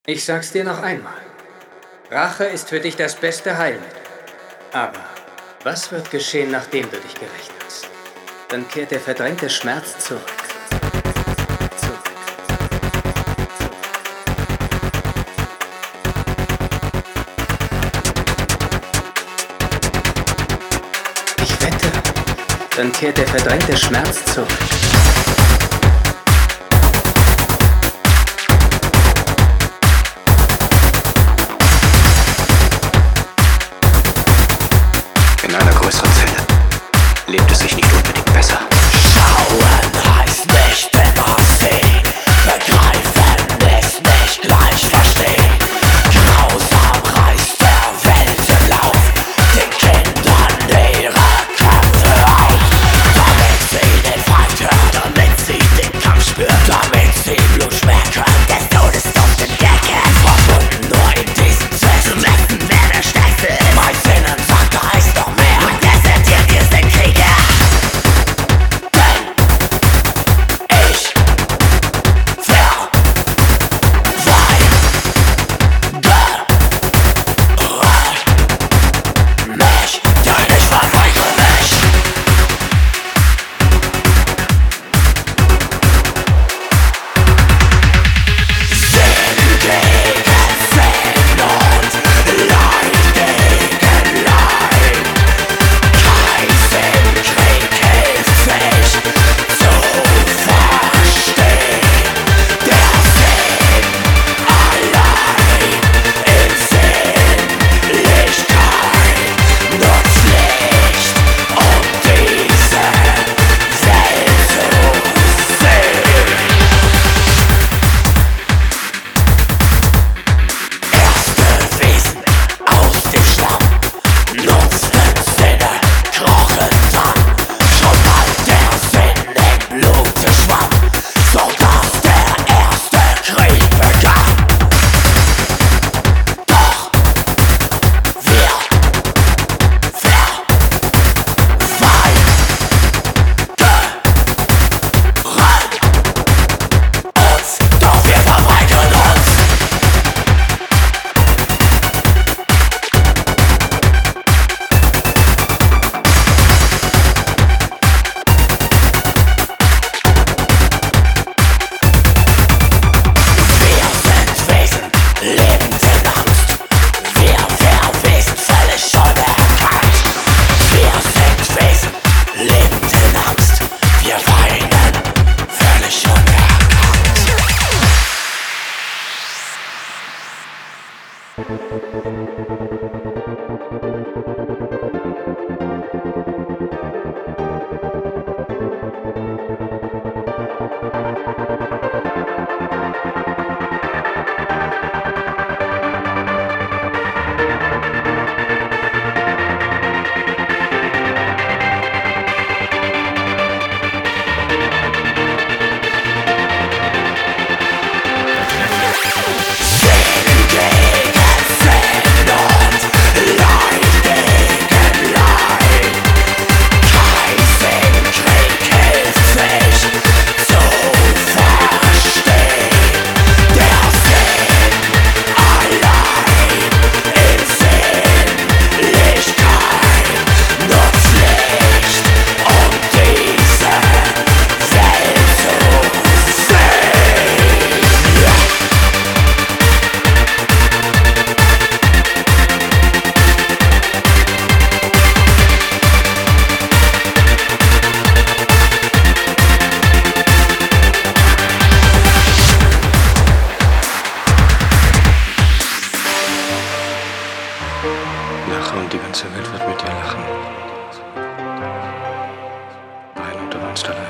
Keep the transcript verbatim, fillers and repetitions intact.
Ich sag's dir noch einmal. Rache ist für dich das beste Heilmittel. Aber was wird geschehen, nachdem du dich gerächt hast? Dann kehrt der verdrängte Schmerz zurück. Zurück. Ich wette, dann kehrt der verdrängte Schmerz zurück. In einer größeren Zelle lebt es sich nicht unbedingt besser. Schauen heißt nicht immer sehen, begreifen ist nicht gleich verstehen. Grausam reißt der Weltenlauf den Kindern ihre Köpfe auf, damit sie den Feind hören, damit sie den Kampf spüren, damit sie Blut schmecken, des Todes Duft entdecken. Verbunden nur in diesem Zweck zu messen, wer der Stärkste ist. Mein Sinnen sagt, da ist noch mehr, und desertiert ist den Krieger. Lache und die ganze Welt wird mit dir lachen. Weine und du weinst allein.